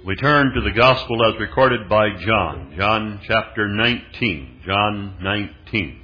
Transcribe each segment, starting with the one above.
We turn to the Gospel as recorded by John. John chapter 19. John 19.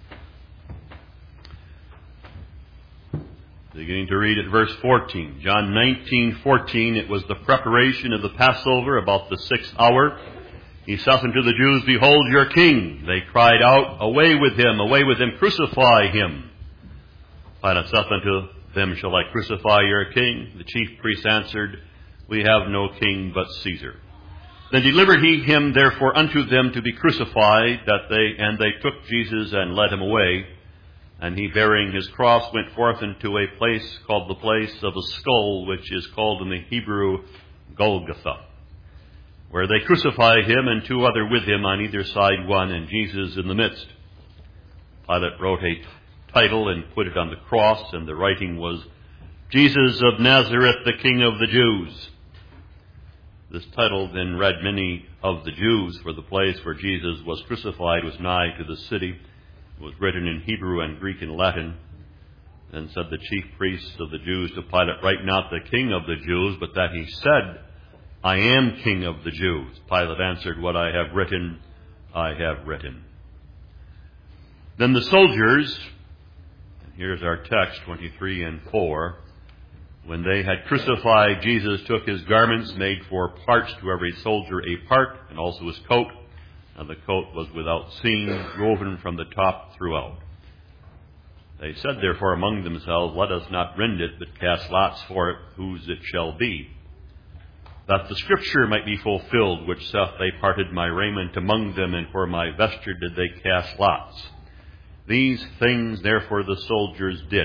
Beginning to read at verse 14. John 19:14. It was the preparation of the Passover about the 6th hour. He saith unto the Jews, Behold your king. They cried out, Away with him, crucify him. Pilate saith unto them, Shall I crucify your king? The chief priests answered, We have no king but Caesar. Then delivered he him therefore unto them to be crucified, and they took Jesus and led him away. And he, bearing his cross, went forth into a place called the place of a skull, which is called in the Hebrew Golgotha, where they crucified him and two other with him on either side one, and Jesus in the midst. Pilate wrote a title and put it on the cross, and the writing was, Jesus of Nazareth, the King of the Jews. This title then read many of the Jews, for the place where Jesus was crucified was nigh to the city. It was written in Hebrew and Greek and Latin. Then said the chief priests of the Jews to Pilate, Write not the King of the Jews, but that he said, I am King of the Jews. Pilate answered, What I have written, I have written. Then the soldiers, and here's our text, 23 and 4, when they had crucified Jesus, took his garments, made 4 parts, to every soldier a part, and also his coat. And the coat was without seam, woven from the top throughout. They said therefore among themselves, Let us not rend it, but cast lots for it, whose it shall be. That the scripture might be fulfilled, which saith, They parted my raiment among them, and for my vesture did they cast lots. These things therefore the soldiers did.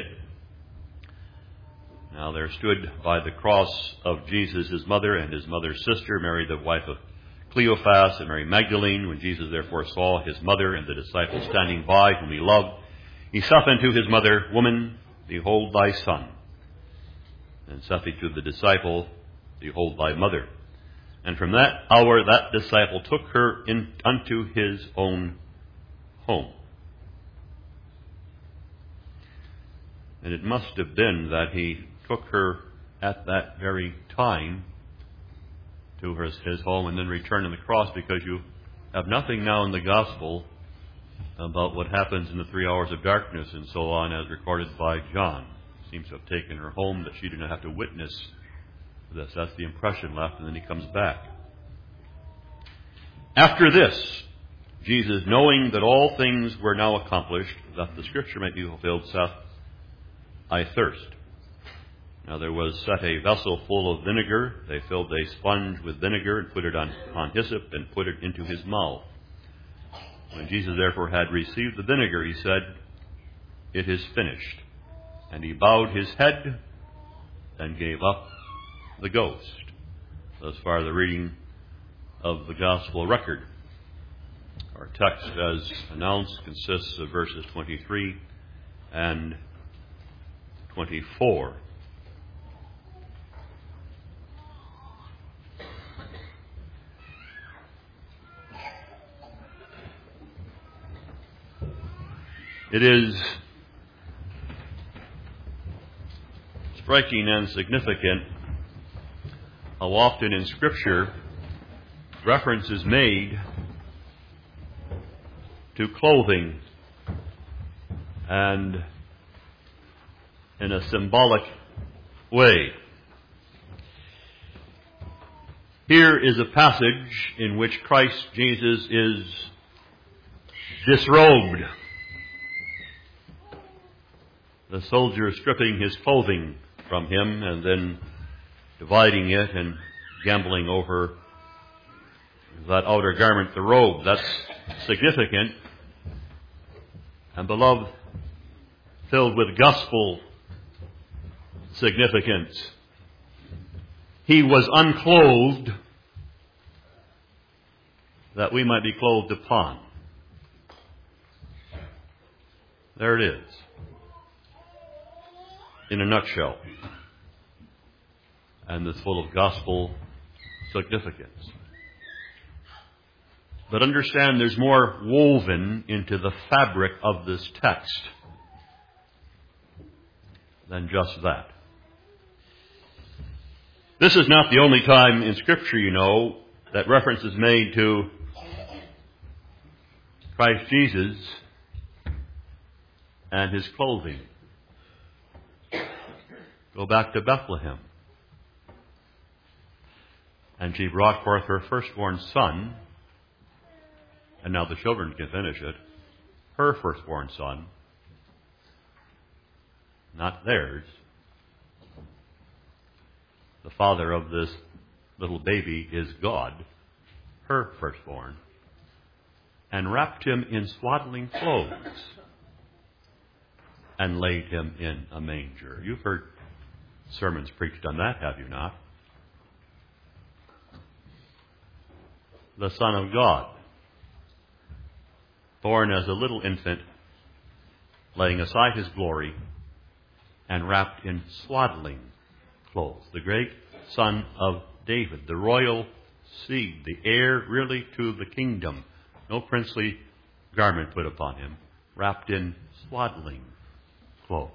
Now there stood by the cross of Jesus his mother and his mother's sister, Mary the wife of Cleophas, and Mary Magdalene. When Jesus therefore saw his mother and the disciple standing by, whom he loved, he saith unto his mother, Woman, behold thy son. And saith he to the disciple, Behold thy mother. And from that hour that disciple took her unto his own home. And it must have been that he took her at that very time to his home and then returned on the cross, because you have nothing now in the gospel about what happens in the 3 hours of darkness and so on, as recorded by John. He seems to have taken her home that she didn't have to witness this. That's the impression left, and then he comes back. After this, Jesus, knowing that all things were now accomplished, that the scripture might be fulfilled, saith, I thirst. Now there was set a vessel full of vinegar. They filled a sponge with vinegar and put it on hyssop and put it into his mouth. When Jesus therefore had received the vinegar, he said, It is finished. And he bowed his head and gave up the ghost. Thus far the reading of the gospel record. Our text, as announced, consists of verses 23 and 24. It is striking and significant how often in Scripture reference is made to clothing, and in a symbolic way. Here is a passage in which Christ Jesus is disrobed. The soldier stripping his clothing from him and then dividing it and gambling over that outer garment, the robe. That's significant. And beloved, filled with gospel significance. He was unclothed that we might be clothed upon. There it is, in a nutshell. And it's full of gospel significance. But understand there's more woven into the fabric of this text than just that. This is not the only time in Scripture, you know, that reference is made to Christ Jesus and His clothing. Go back to Bethlehem. And she brought forth her firstborn son, and now the children can finish it, her firstborn son, not theirs. The father of this little baby is God, her firstborn, and wrapped him in swaddling clothes and laid him in a manger. You've heard sermons preached on that, have you not? The Son of God, born as a little infant, laying aside his glory and wrapped in swaddling clothes. The great Son of David, the royal seed, the heir really to the kingdom. No princely garment put upon him, wrapped in swaddling clothes.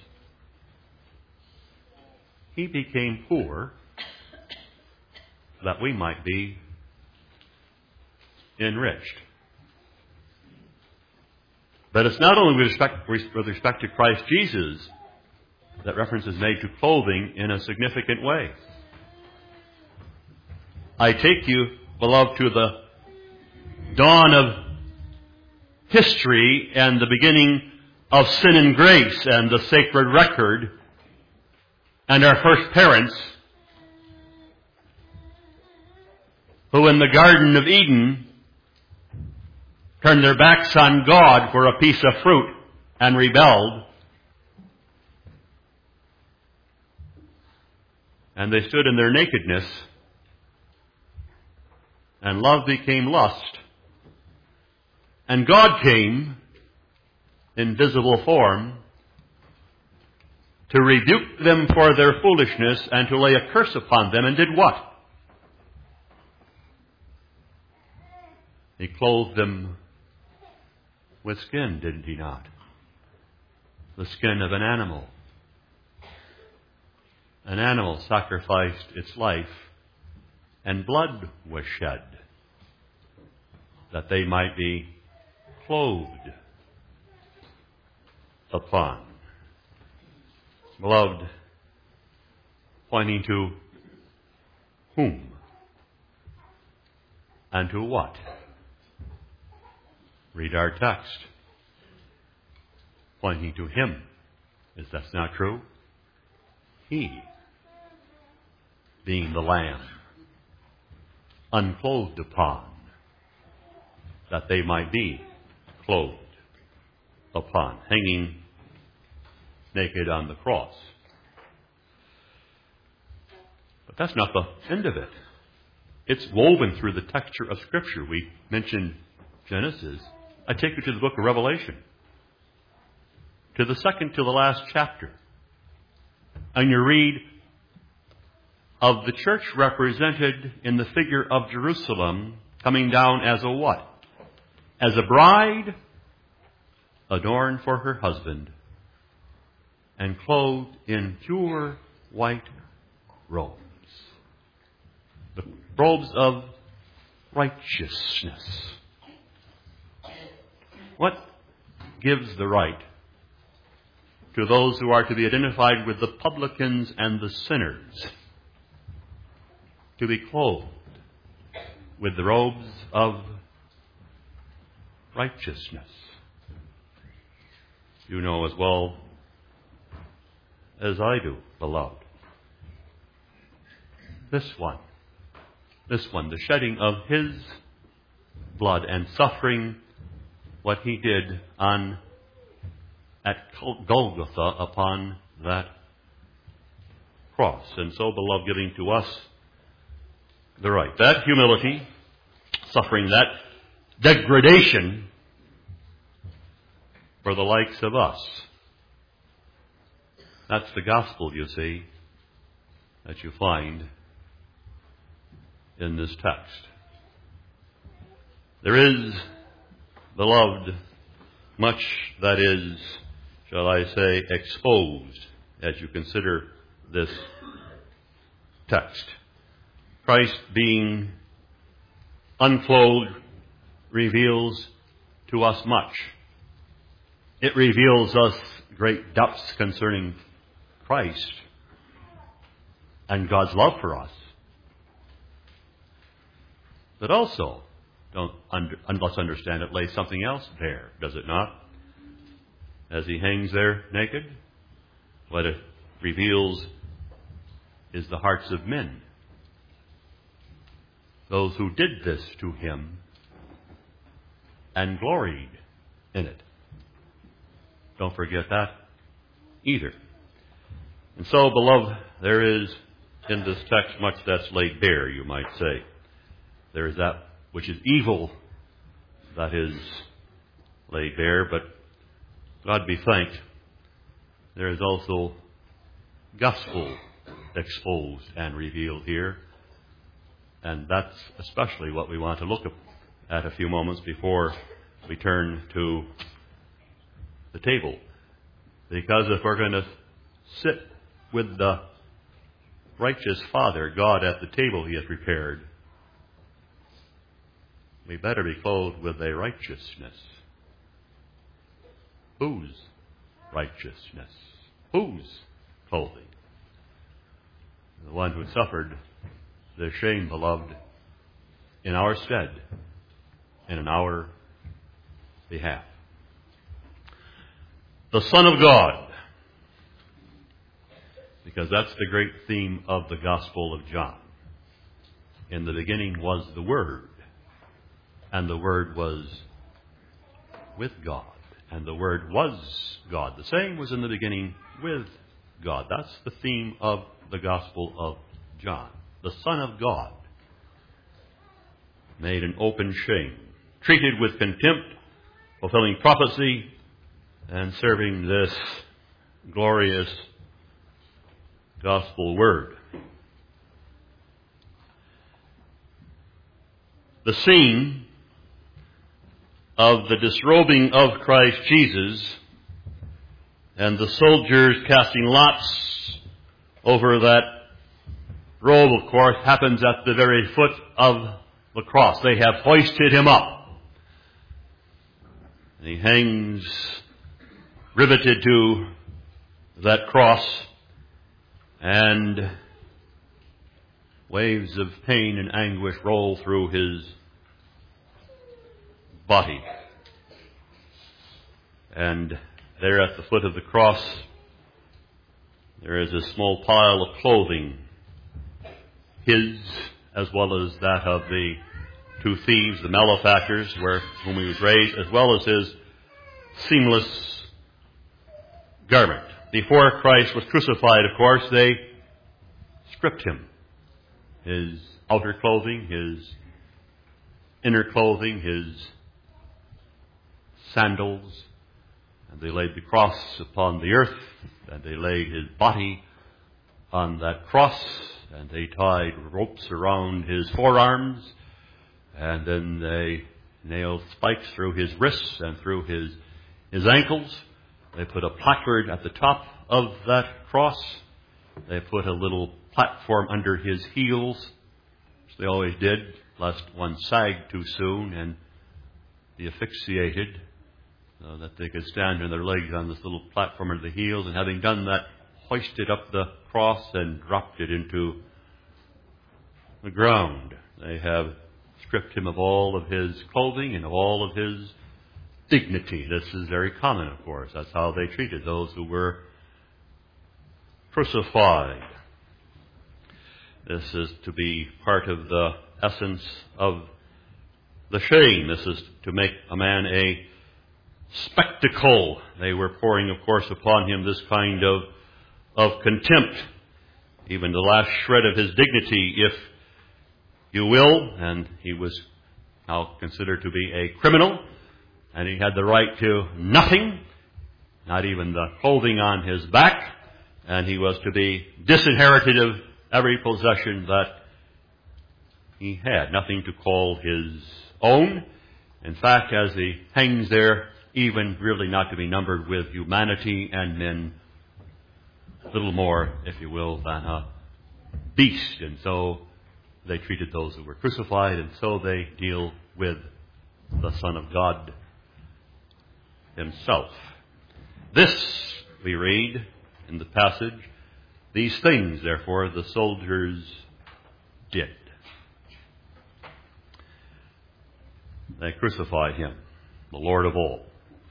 He became poor that we might be enriched. But it's not only with respect to Christ Jesus that reference is made to clothing in a significant way. I take you, beloved, to the dawn of history and the beginning of sin and grace and the sacred record and our first parents who in the Garden of Eden turned their backs on God for a piece of fruit and rebelled. And they stood in their nakedness, and love became lust. And God came in visible form to rebuke them for their foolishness and to lay a curse upon them, and did what? He clothed them with skin, didn't he not? The skin of an animal. An animal sacrificed its life, and blood was shed, that they might be clothed upon. Beloved, pointing to whom and to what? Read our text. Pointing to Him. Is that not true? He, being the Lamb, unclothed upon, that they might be clothed upon, hanging naked on the cross. But that's not the end of it. It's woven through the texture of Scripture. We mentioned Genesis. I take you to the book of Revelation, to the second to the last chapter. And you read of the church represented in the figure of Jerusalem coming down as a what? As a bride adorned for her husband and clothed in pure white robes. The robes of righteousness. What gives the right to those who are to be identified with the publicans and the sinners to be clothed with the robes of righteousness? You know as well as I do, beloved. This one, the shedding of His blood and suffering what He did at Golgotha upon that cross. And so, beloved, giving to us the right. That humility, suffering that degradation for the likes of us. That's the gospel, you see, that you find in this text. There is, beloved, much that is, shall I say, exposed as you consider this text. Christ being unclothed reveals to us much. It reveals us great depths concerning Christ and God's love for us. But also, let's understand it lays something else bare, does it not? As he hangs there naked, what it reveals is the hearts of men. Those who did this to him and gloried in it. Don't forget that either. And so, beloved, there is in this text much that's laid bare, you might say. There is that which is evil that is laid bare, but God be thanked, there is also gospel exposed and revealed here. And that's especially what we want to look at a few moments before we turn to the table. Because if we're going to sit with the righteous Father, God, at the table he has prepared, we better be clothed with a righteousness. Whose righteousness? Whose clothing? The one who suffered the shame, beloved, in our stead and in our behalf. The Son of God, because that's the great theme of the Gospel of John. In the beginning was the Word, and the Word was with God, and the Word was God. The same was in the beginning with God. That's the theme of the Gospel of John. The Son of God, made an open shame, treated with contempt, fulfilling prophecy, and serving this glorious gospel word. The scene of the disrobing of Christ Jesus and the soldiers casting lots over that robe, of course, happens at the very foot of the cross. They have hoisted him up. And he hangs riveted to that cross, and waves of pain and anguish roll through his body. And there at the foot of the cross, there is a small pile of clothing, his as well as that of the two thieves, the malefactors, whom he was raised, as well as his seamless garment. Before Christ was crucified, of course, they stripped him. His outer clothing, his inner clothing, his sandals, and they laid the cross upon the earth, and they laid his body on that cross, and they tied ropes around his forearms, and then they nailed spikes through his wrists and through his ankles. They put a placard at the top of that cross. They put a little platform under his heels, which they always did, lest one sagged too soon and be asphyxiated, so that they could stand on their legs on this little platform under the heels, and having done that, hoisted up the cross and dropped it into the ground. They have stripped him of all of his clothing and of all of his dignity. This is very common, of course. That's how they treated those who were crucified. This is to be part of the essence of the shame. This is to make a man a spectacle. They were pouring, of course, upon him this kind of contempt, even the last shred of his dignity, if you will. And he was now considered to be a criminal, and he had the right to nothing, not even the clothing on his back, and he was to be disinherited of every possession that he had, nothing to call his own. In fact, as he hangs there, even really not to be numbered with humanity and men, little more, if you will, than a beast. And so they treated those who were crucified, and so they deal with the Son of God himself. This, we read in the passage, these things, therefore, the soldiers did. They crucified him, the Lord of all.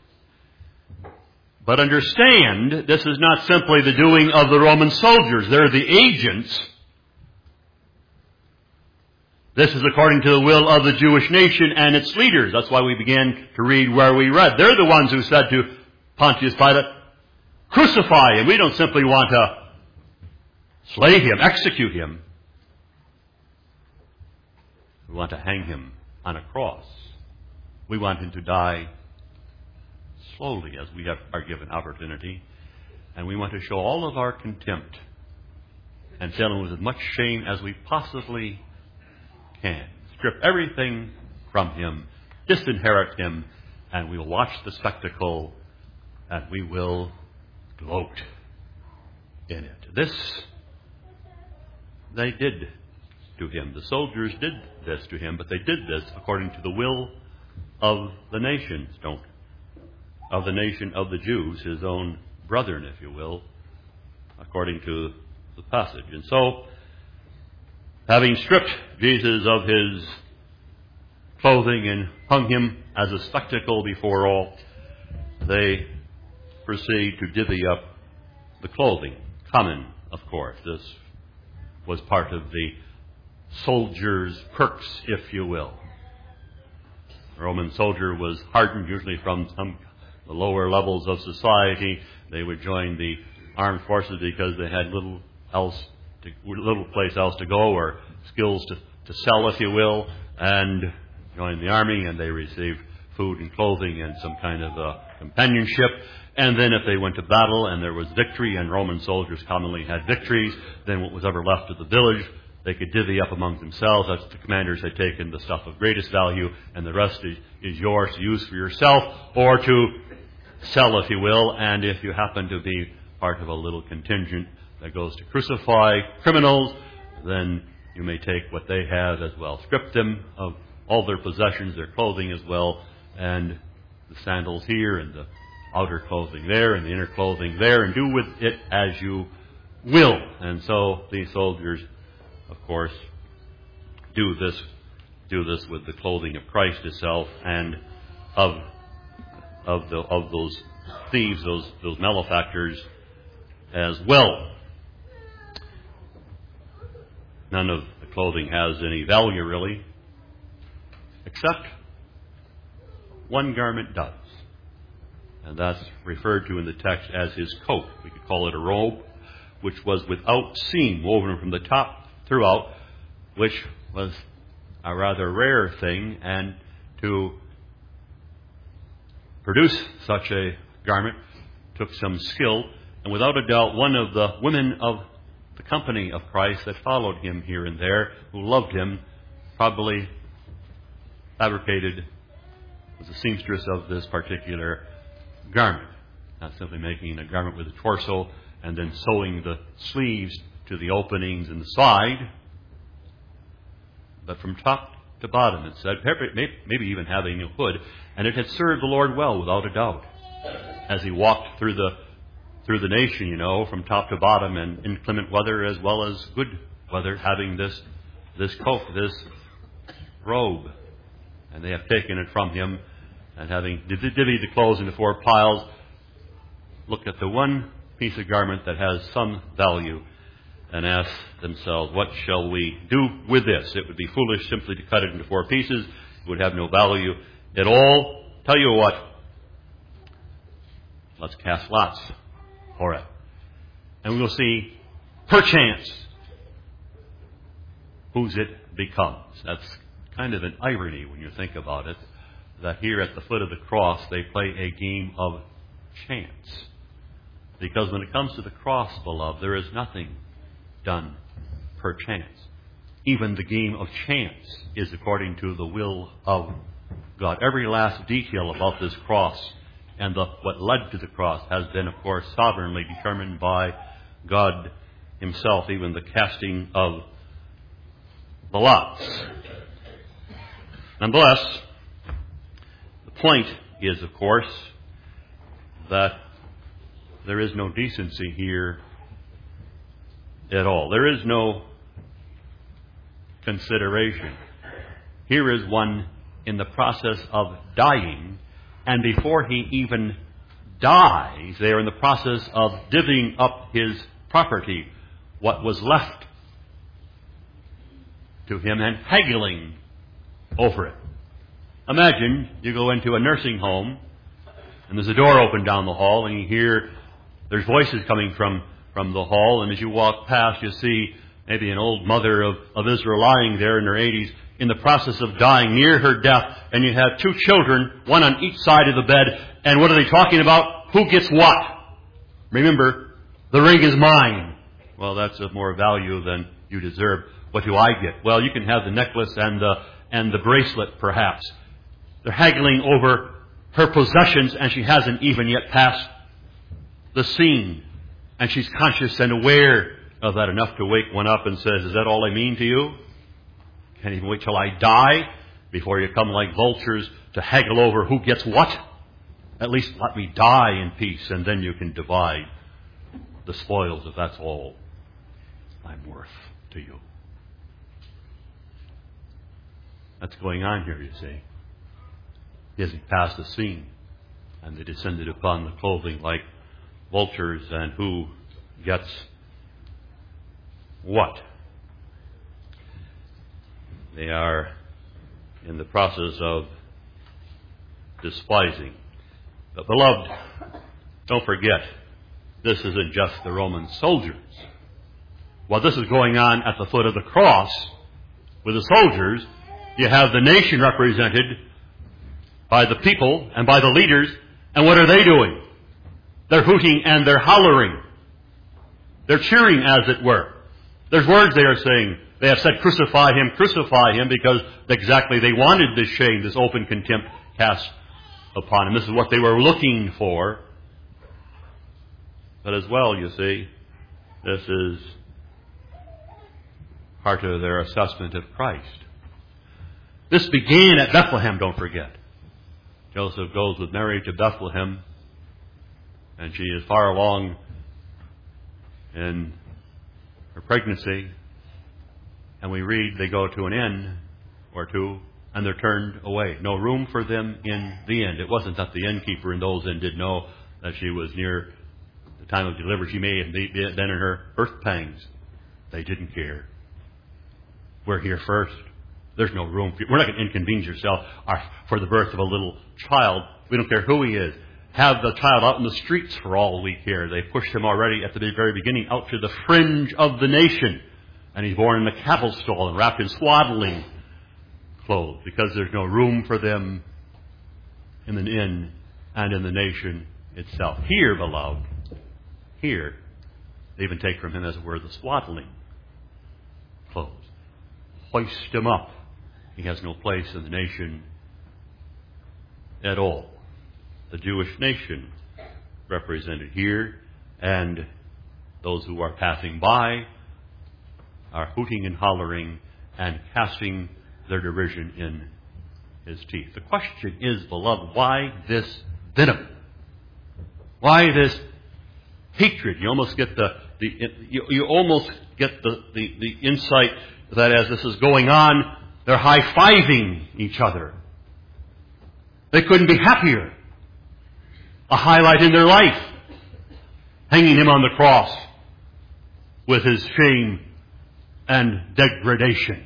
But understand, this is not simply the doing of the Roman soldiers. They're the agents. This is according to the will of the Jewish nation and its leaders. That's why we began to read where we read. They're the ones who said to Pontius Pilate, crucify him. We don't simply want to slay him, execute him. We want to hang him on a cross. We want him to die slowly as we are given opportunity. And we want to show all of our contempt and fill him with as much shame as we possibly can. Strip everything from him, disinherit him, and we will watch the spectacle and we will gloat in it. This they did to him. The soldiers did this to him, but they did this according to the will of the nations, of the nation of the Jews, his own brethren, if you will, according to the passage. And so, having stripped Jesus of his clothing and hung him as a spectacle before all, they proceed to divvy up the clothing. Common, of course. This was part of the soldier's perks, if you will. The Roman soldier was hardened usually from the lower levels of society. They would join the armed forces because they had little place else to go, or skills to sell, if you will, and join the army, and they received food and clothing and some kind of companionship. And then if they went to battle and there was victory, and Roman soldiers commonly had victories, then what was ever left of the village, they could divvy up among themselves. That's the commanders had taken the stuff of greatest value, and the rest is yours to use for yourself or to sell, if you will. And if you happen to be part of a little contingent that goes to crucify criminals, then you may take what they have as well. Strip them of all their possessions, their clothing as well, and the sandals here and the outer clothing there and the inner clothing there, and do with it as you will. And so these soldiers, of course, do this with the clothing of Christ itself and of those thieves, those malefactors as well. None of the clothing has any value really, except one garment does. And that's referred to in the text as his coat. We could call it a robe, which was without seam, woven from the top throughout, which was a rather rare thing. And to produce such a garment took some skill. And without a doubt, one of the women of the company of Christ that followed him here and there, who loved him, probably fabricated, was a seamstress of this particular garment. Not simply making a garment with a torso and then sewing the sleeves to the openings in the side, but from top to bottom, it said, maybe even having a hood. And it had served the Lord well, without a doubt, as he walked through the nation, from top to bottom, and inclement weather as well as good weather, having this coat, this robe. And they have taken it from him, and having divvied the clothes into 4 piles, look at the one piece of garment that has some value and ask themselves, what shall we do with this? It would be foolish simply to cut it into 4 pieces. It would have no value at all. Tell you what, let's cast lots for it. And we'll see, perchance, whose it becomes. That's kind of an irony when you think about it, that here at the foot of the cross they play a game of chance. Because when it comes to the cross, beloved, there is nothing done perchance. Even the game of chance is according to the will of God. Every last detail about this cross and what led to the cross has been, of course, sovereignly determined by God himself, even the casting of the lots. Nonetheless, the point is, of course, that there is no decency here at all. There is no consideration. Here is one in the process of dying, and before he even dies, they are in the process of divvying up his property, what was left to him, and haggling over it. Imagine you go into a nursing home, and there's a door open down the hall, and you hear there's voices coming from the hall, and as you walk past, you see maybe an old mother of Israel lying there in her 80s, in the process of dying, near her death, and you have two children, one on each side of the bed, and what are they talking about? Who gets what? Remember, the ring is mine. Well, that's of more value than you deserve. What do I get? Well, you can have the necklace and the bracelet, perhaps. They're haggling over her possessions, and she hasn't even yet passed the scene. And she's conscious and aware of that enough to wake one up and says, is that all I mean to you? Can't even wait till I die before you come like vultures to haggle over who gets what? At least let me die in peace, and then you can divide the spoils if that's all I'm worth to you. That's going on here, you see. He hasn't passed the scene, and they descended upon the clothing like vultures, and who gets what? They are in the process of despising. But beloved, don't forget, this isn't just the Roman soldiers. While this is going on at the foot of the cross with the soldiers, you have the nation represented by the people and by the leaders. And what are they doing? They're hooting and they're hollering. They're cheering, as it were. There's words they are saying. They have said, crucify him, because exactly they wanted this shame, this open contempt cast upon him. This is what they were looking for. But as well, you see, this is part of their assessment of Christ. This began at Bethlehem, don't forget. Joseph goes with Mary to Bethlehem, and she is far along in her pregnancy, and we read they go to an inn or two, and they're turned away. No room for them in the inn. It wasn't that the innkeeper in those inns did know that she was near the time of delivery. She may have been in her birth pangs. They didn't care. We're here first. There's no room for you. We're not going to inconvenience yourself for the birth of a little child. We don't care who he is. Have the child out in the streets for all we care. They pushed him already at the very beginning out to the fringe of the nation. And he's born in a cattle stall and wrapped in swaddling clothes, because there's no room for them in an inn and in the nation itself. Here, beloved, here, they even take from him, as it were, the swaddling clothes. Hoist him up. He has no place in the nation at all. The Jewish nation represented here, and those who are passing by are hooting and hollering and casting their derision in his teeth. The question is, beloved, why this venom? Why this hatred? You almost get the insight that as this is going on, they're high-fiving each other. They couldn't be happier. A highlight in their life, hanging him on the cross with his shame and degradation.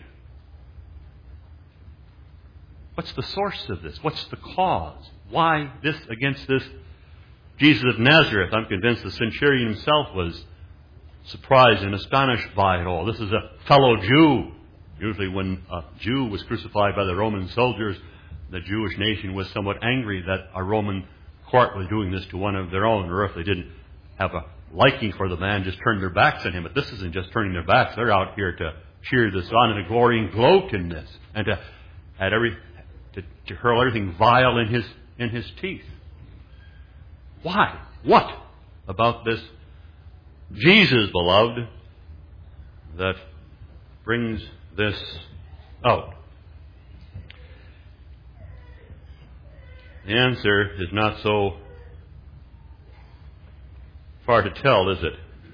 What's the source of this? What's the cause? Why this against this Jesus of Nazareth? I'm convinced the centurion himself was surprised and astonished by it all. This is a fellow Jew. Usually when a Jew was crucified by the Roman soldiers, the Jewish nation was somewhat angry that a Roman court was doing this to one of their own, or if they didn't have a liking for the man, just turned their backs on him. But this isn't just turning their backs. They're out here to cheer this on and to glory and gloat in this, and to hurl everything vile in his teeth. Why? What about this Jesus, beloved, that brings this out? The answer is not so far to tell, is it?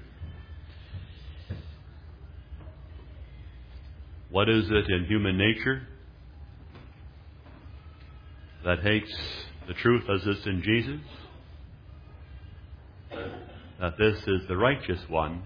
What is it in human nature that hates the truth as it's in Jesus? That this is the righteous one,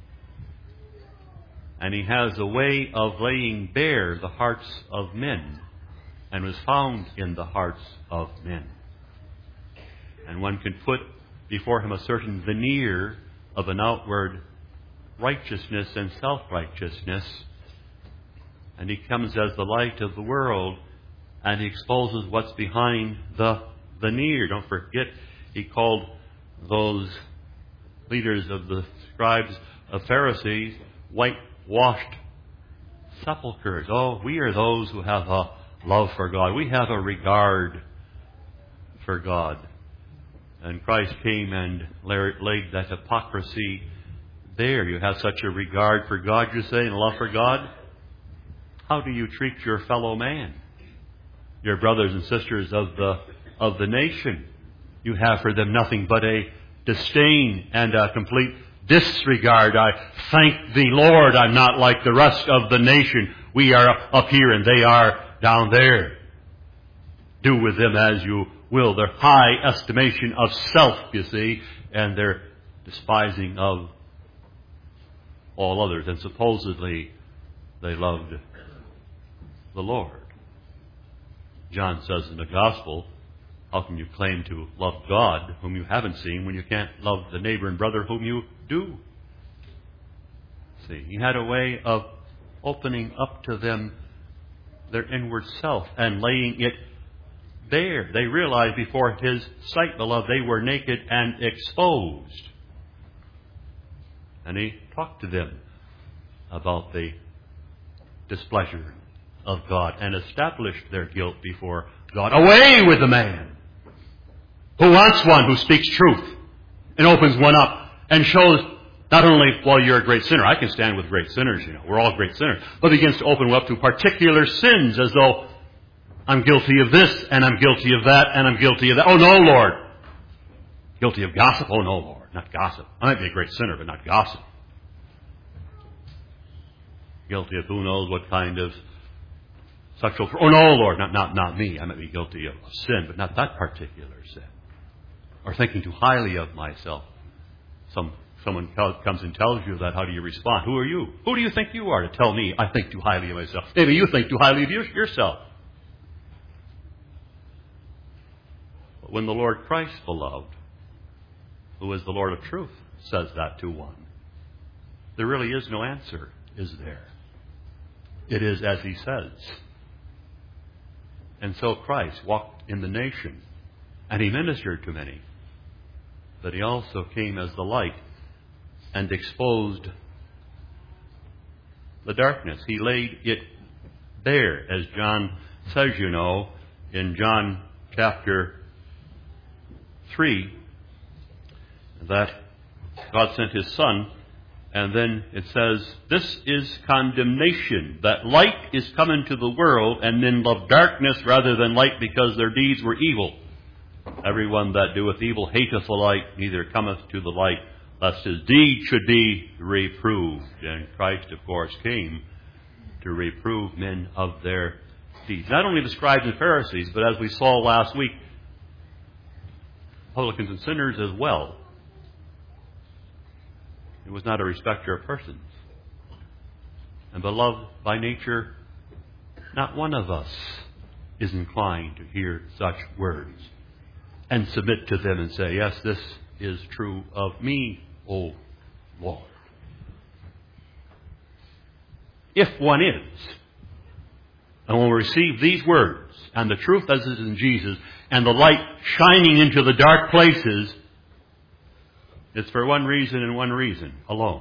and he has a way of laying bare the hearts of men, and was found in the hearts of men. And one can put before him a certain veneer of an outward righteousness and self-righteousness, and he comes as the light of the world, and he exposes what's behind the veneer. Don't forget, he called those leaders of the scribes of Pharisees whitewashed sepulchres. Oh, we are those who have a love for God. We have a regard for God. And Christ came and laid that hypocrisy there. You have such a regard for God, you say, and a love for God. How do you treat your fellow man? Your brothers and sisters of the nation. You have for them nothing but a disdain and a complete disregard. I thank thee, Lord, I'm not like the rest of the nation. We are up here and they are down there. Do with them as you will. Their high estimation of self, you see, and their despising of all others. And supposedly they loved the Lord. John says in the Gospel, how can you claim to love God whom you haven't seen when you can't love the neighbor and brother whom you do? See, he had a way of opening up to them their inward self and laying it bare. They realized before his sight, beloved, they were naked and exposed. And he talked to them about the displeasure of God and established their guilt before God. Away with the man who wants one who speaks truth and opens one up and shows not only, well, you're a great sinner. I can stand with great sinners, you know. We're all great sinners. But begins to open up to particular sins as though I'm guilty of this and I'm guilty of that and I'm guilty of that. Oh, no, Lord. Guilty of gossip? Oh, no, Lord. Not gossip. I might be a great sinner, but not gossip. Guilty of who knows what kind of sexual... Oh, no, Lord. Not me. I might be guilty of sin, but not that particular sin. Or thinking too highly of myself. Someone comes and tells you that. How do you respond? Who are you? Who do you think you are to tell me I think too highly of myself? Maybe you think too highly of yourself. But when the Lord Christ, beloved, who is the Lord of truth, says that to one, there really is no answer, is there? It is as he says. And so Christ walked in the nation, and he ministered to many. But he also came as the light and exposed the darkness. He laid it bare, as John says, you know, in John chapter 3, that God sent his Son, and then it says, this is condemnation, that light is come into the world, and men love darkness rather than light, because their deeds were evil. Everyone that doeth evil hateth the light, neither cometh to the light, lest his deed should be reproved. And Christ, of course, came to reprove men of their deeds. Not only the scribes and Pharisees, but as we saw last week, publicans and sinners as well. It was not a respecter of persons. And beloved, by nature, not one of us is inclined to hear such words and submit to them and say, yes, this is true of me, O Lord. If one is, and will receive these words, and the truth as is in Jesus, and the light shining into the dark places, it's for one reason and one reason alone.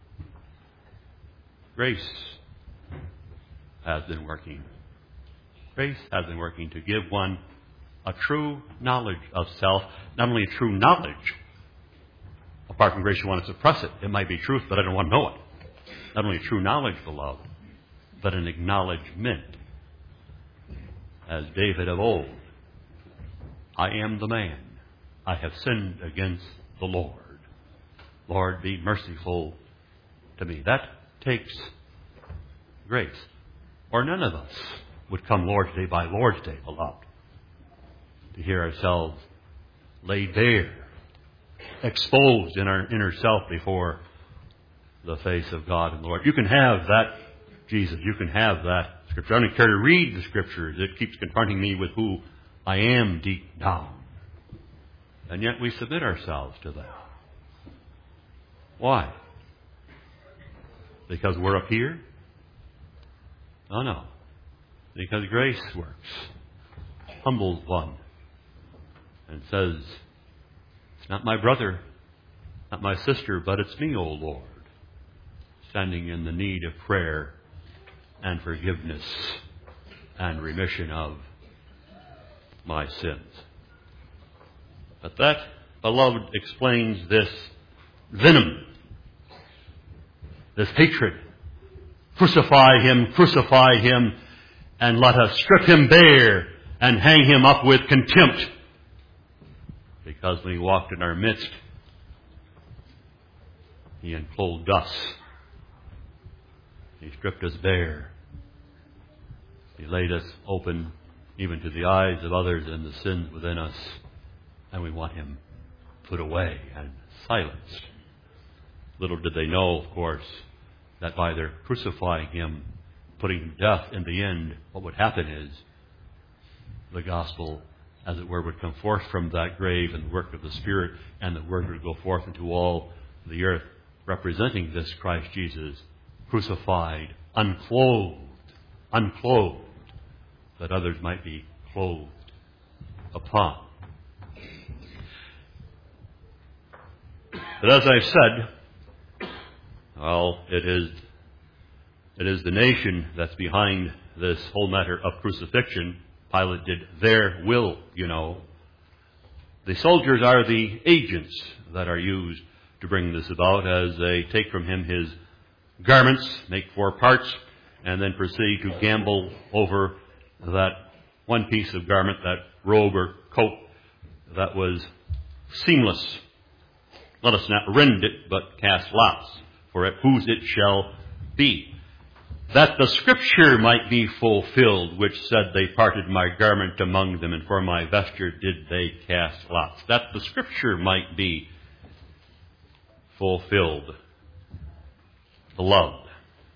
Grace has been working. Grace has been working to give one a true knowledge of self. Not only a true knowledge. Apart from grace, you want to suppress it. It might be truth, but I don't want to know it. Not only true knowledge, beloved, but an acknowledgement. As David of old, I am the man. I have sinned against the Lord. Lord, be merciful to me. That takes grace. Or none of us would come Lord's Day by Lord's Day, beloved, to hear ourselves laid bare, exposed in our inner self before the face of God and Lord. You can have that, Jesus. You can have that Scripture. I don't care to read the Scriptures. It keeps confronting me with who I am deep down. And yet we submit ourselves to that. Why? Because we're up here? Oh, no. Because grace works. Humbles one. And says, it's not my brother, not my sister, but it's me, O Lord, standing in the need of prayer and forgiveness and remission of my sins. But that, beloved, explains this venom, this hatred. Crucify him, and let us strip him bare and hang him up with contempt. Because when he walked in our midst, he enclosed us. He stripped us bare. He laid us open even to the eyes of others and the sins within us. And we want him put away and silenced. Little did they know, of course, that by their crucifying him, putting him to death, in the end, what would happen is the gospel, as it were, would come forth from that grave, and the work of the Spirit and the Word would go forth into all the earth, representing this Christ Jesus, crucified, unclothed, that others might be clothed upon. But as I've said, well, it is the nation that's behind this whole matter of crucifixion. Pilate did their will, you know. The soldiers are the agents that are used to bring this about, as they take from him his garments, make 4 parts, and then proceed to gamble over that one piece of garment, that robe or coat that was seamless. Let us not rend it, but cast lots for it, whose it shall be. That the Scripture might be fulfilled, which said, they parted my garment among them, and for my vesture did they cast lots. That the Scripture might be fulfilled. Beloved.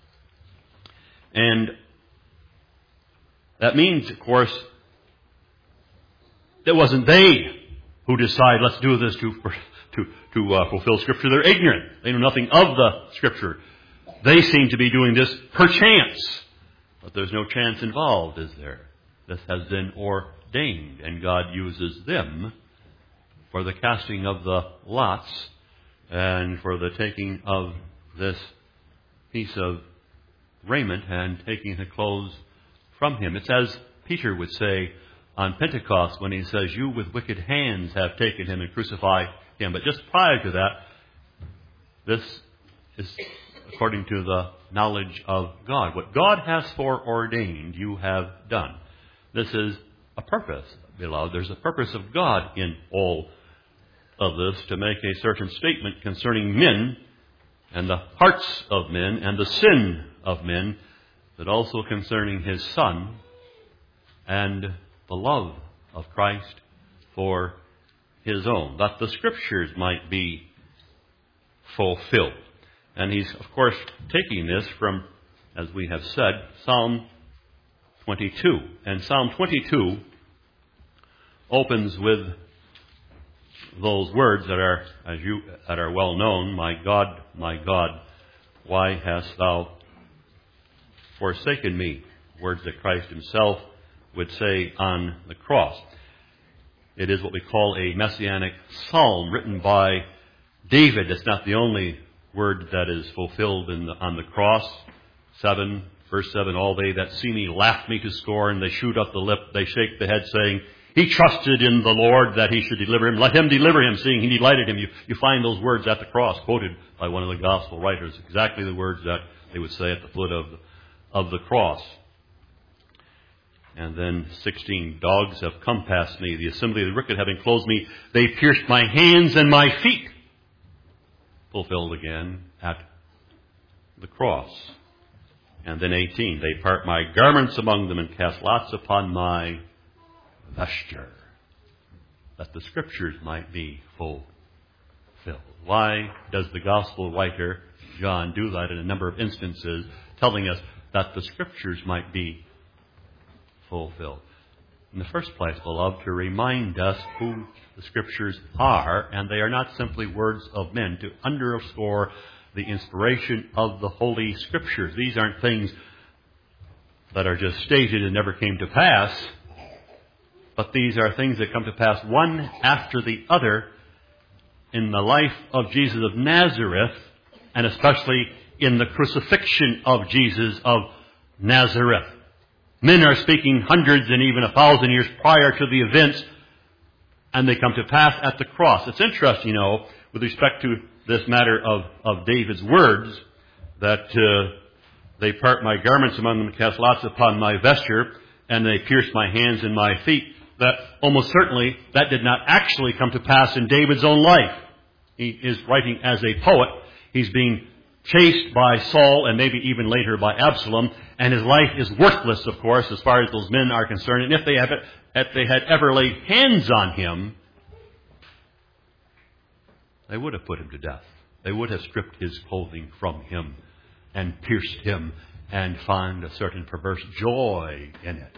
And that means, of course, it wasn't they who decide, let's do this to fulfill Scripture. They're ignorant. They know nothing of the Scripture. They seem to be doing this perchance. But there's no chance involved, is there? This has been ordained, and God uses them for the casting of the lots and for the taking of this piece of raiment and taking the clothes from him. It's as Peter would say on Pentecost when he says, you with wicked hands have taken him and crucified him. But just prior to that, this is according to the knowledge of God. What God has foreordained, you have done. This is a purpose, beloved. There's a purpose of God in all of this, to make a certain statement concerning men and the hearts of men and the sin of men, but also concerning his Son and the love of Christ for his own, that the Scriptures might be fulfilled. And he's, of course, taking this from, as we have said, Psalm 22. And Psalm 22 opens with those words that are well known, my God, why hast thou forsaken me? Words that Christ himself would say on the cross. It is what we call a messianic psalm written by David. It's not the only word that is fulfilled on the cross. Verse 7, all they that see me laugh me to scorn. They shoot up the lip, they shake the head, saying, He trusted in the Lord that He should deliver him. Let Him deliver him, seeing He delighted him. You find those words at the cross quoted by one of the gospel writers. Exactly the words that they would say at the foot of the cross. And then 16, dogs have compassed me. The assembly of the wicked have enclosed me. They pierced my hands and my feet. Fulfilled again at the cross. And then 18, they part my garments among them and cast lots upon my vesture, that the Scriptures might be fulfilled. Why does the gospel writer John do that in a number of instances, telling us that the Scriptures might be fulfilled? In the first place, beloved, to remind us who the Scriptures are, and they are not simply words of men, to underscore the inspiration of the Holy Scriptures. These aren't things that are just stated and never came to pass, but these are things that come to pass one after the other in the life of Jesus of Nazareth, and especially in the crucifixion of Jesus of Nazareth. Men are speaking hundreds and even 1,000 years prior to the events, and they come to pass at the cross. It's interesting, with respect to this matter of David's words, that they part my garments among them and cast lots upon my vesture, and they pierce my hands and my feet. That almost certainly that did not actually come to pass in David's own life. He is writing as a poet. He's being chased by Saul and maybe even later by Absalom, and his life is worthless, of course, as far as those men are concerned. And if they had ever laid hands on him, they would have put him to death. They would have stripped his clothing from him and pierced him and found a certain perverse joy in it.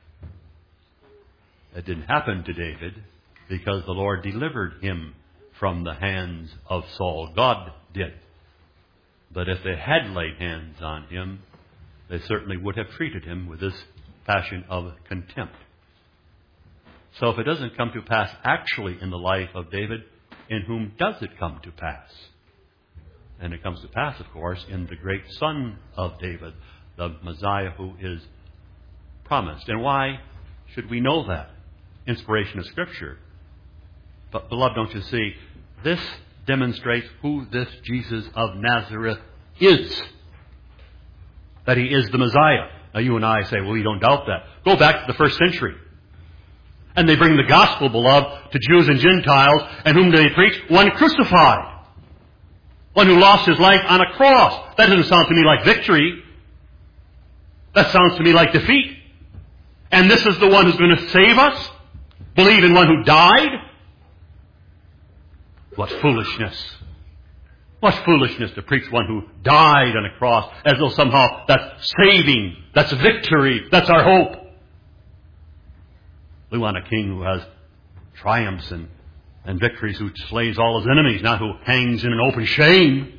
It didn't happen to David because the Lord delivered him from the hands of Saul. God did. But if they had laid hands on him, they certainly would have treated him with this fashion of contempt. So if it doesn't come to pass actually in the life of David, in whom does it come to pass? And it comes to pass, of course, in the great Son of David, the Messiah who is promised. And why should we know that? Inspiration of Scripture. But, beloved, don't you see, this demonstrates who this Jesus of Nazareth is. That He is the Messiah. Now you and I say, well, we don't doubt that. Go back to the first century. And they bring the gospel, beloved, to Jews and Gentiles, and whom do they preach? One crucified. One who lost his life on a cross. That doesn't sound to me like victory. That sounds to me like defeat. And this is the one who's going to save us? Believe in one who died? What foolishness. What foolishness to preach one who died on a cross as though somehow that's saving, that's victory, that's our hope. We want a king who has triumphs and victories, who slays all his enemies, not who hangs in an open shame.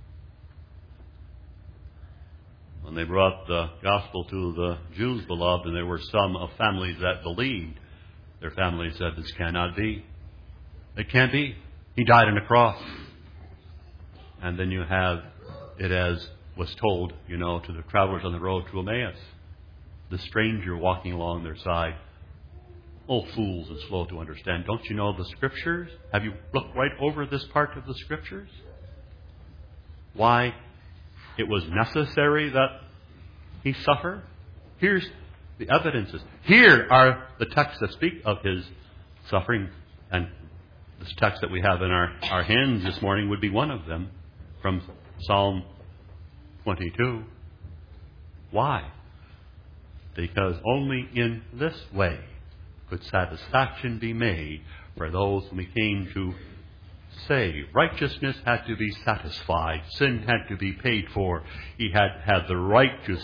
When they brought the gospel to the Jews, beloved, and there were some of families that believed, their families said, this cannot be. It can't be. He died on a cross. And then you have it as was told, to the travelers on the road to Emmaus. The stranger walking along their side. Oh, fools and slow to understand. Don't you know the Scriptures? Have you looked right over this part of the Scriptures? Why it was necessary that He suffer? Here's the evidences. Here are the texts that speak of His suffering. And this text that we have in our hands this morning would be one of them from Psalm 22. Why? Because only in this way could satisfaction be made for those whom He came to save. Righteousness had to be satisfied. Sin had to be paid for. He had the right to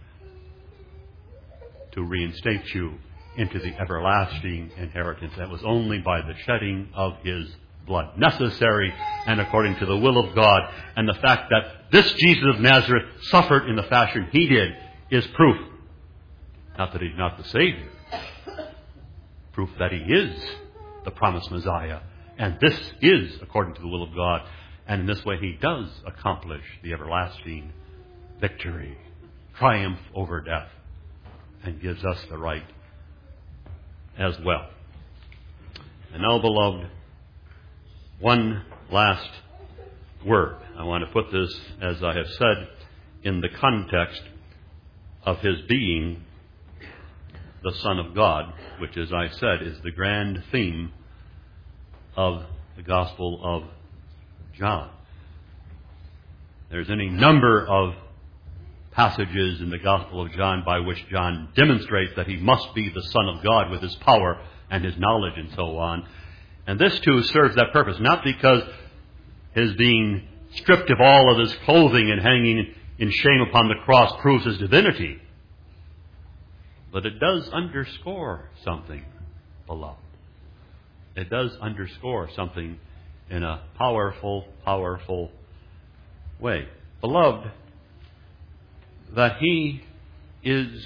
reinstate you into the everlasting inheritance. That was only by the shedding of His blood. Necessary and according to the will of God. And the fact that this Jesus of Nazareth suffered in the fashion He did is proof. Not that He's not the Savior. Proof that He is the promised Messiah. And this is according to the will of God. And in this way He does accomplish the everlasting victory, triumph over death, and gives us the right as well. And now, beloved, one last word. I want to put this, as I have said, in the context of his being the Son of God, which, as I said, is the grand theme of the Gospel of John. There's any number of passages in the Gospel of John by which John demonstrates that he must be the Son of God with his power and his knowledge and so on. And this too serves that purpose, not because his being stripped of all of his clothing and hanging in shame upon the cross proves his divinity, but it does underscore something, beloved. It does underscore something in a powerful, powerful way. Beloved, that he is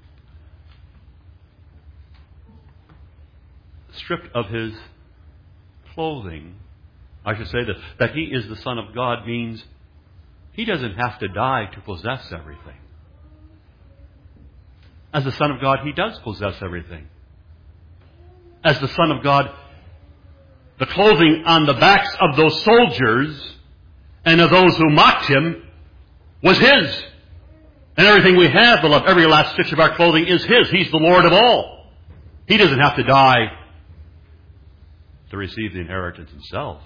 stripped of his clothing, I should say that he is the Son of God means he doesn't have to die to possess everything. As the Son of God, he does possess everything. As the Son of God, the clothing on the backs of those soldiers and of those who mocked him was his. And everything we have, beloved, every last stitch of our clothing is his. He's the Lord of all. He doesn't have to die to receive the inheritance himself.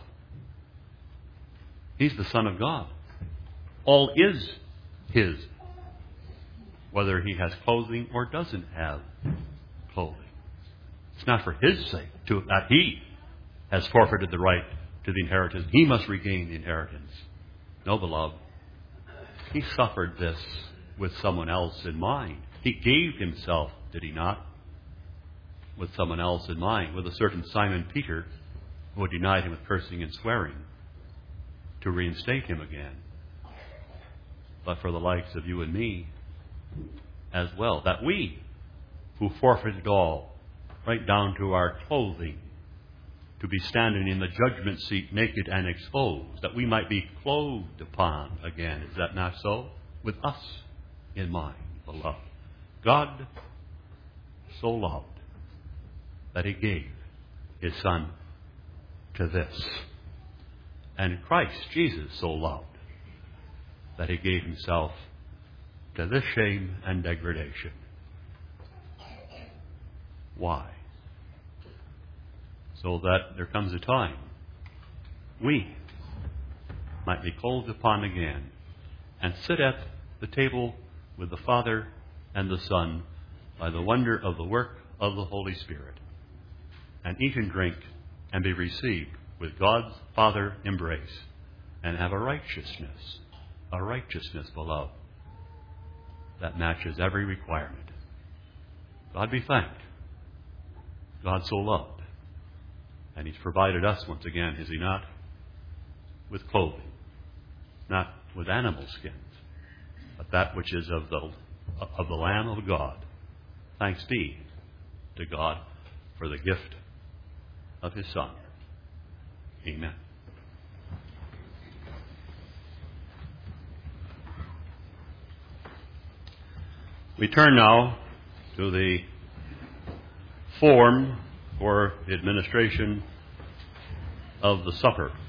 He's the Son of God. All is his, whether he has clothing or doesn't have clothing. It's not for his sake that he has forfeited the right to the inheritance. He must regain the inheritance. No, beloved. He suffered this with someone else in mind. He gave himself, did he not? With someone else in mind, with a certain Simon Peter who had denied him with cursing and swearing to reinstate him again. But for the likes of you and me as well, that we who forfeited all, right down to our clothing, to be standing in the judgment seat naked and exposed, that we might be clothed upon again. Is that not so? With us in mind, beloved. God so loved that he gave his Son to this. And Christ, Jesus, so loved that he gave himself to this shame and degradation. Why? So that there comes a time we might be clothed upon again and sit at the table with the Father and the Son by the wonder of the work of the Holy Spirit, and eat and drink and be received with God's Father embrace, and have a righteousness, beloved, that matches every requirement. God be thanked. God so loved. And he's provided us once again, has he not? With clothing. Not with animal skins, but that which is of the Lamb of God. Thanks be to God for the gift of his Son. Amen. We turn now to the form for the administration of the supper.